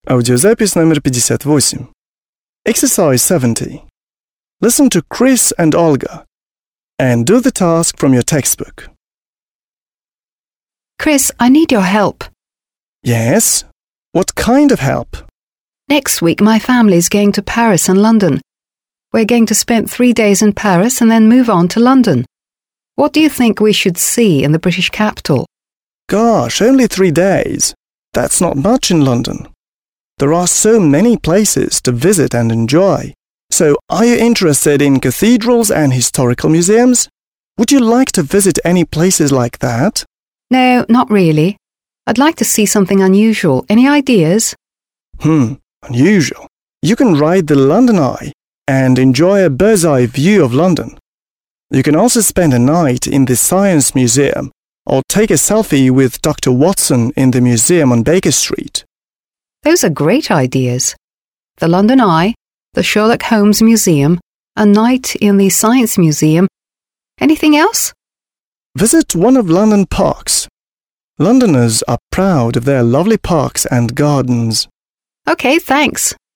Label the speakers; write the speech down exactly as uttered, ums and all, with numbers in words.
Speaker 1: Аудиозапись номер пятьдесят восемь. Exercise seventy. Listen to Chris and Olga and do the task from your textbook.
Speaker 2: Chris, I need your help.
Speaker 1: Yes? What kind of help?
Speaker 2: Next week my family's going to Paris and London. We're going to spend three days in Paris and then move on to London. What do you think we should see in the British capital?
Speaker 1: Gosh, only three days. That's not much in London. There are so many places to visit and enjoy. So, are you interested in cathedrals and historical museums? Would you like to visit any places like that?
Speaker 2: No, not really. I'd like to see something unusual. Any ideas?
Speaker 1: Hmm, unusual. You can ride the London Eye and enjoy a bird's-eye view of London. You can also spend a night in the Science Museum or take a selfie with Doctor Watson in the museum on Baker Street.
Speaker 2: Those are great ideas. The London Eye, the Sherlock Holmes Museum, a night in the Science Museum. Anything else?
Speaker 1: Visit one of London parks. Londoners are proud of their lovely parks and gardens.
Speaker 2: Okay, thanks.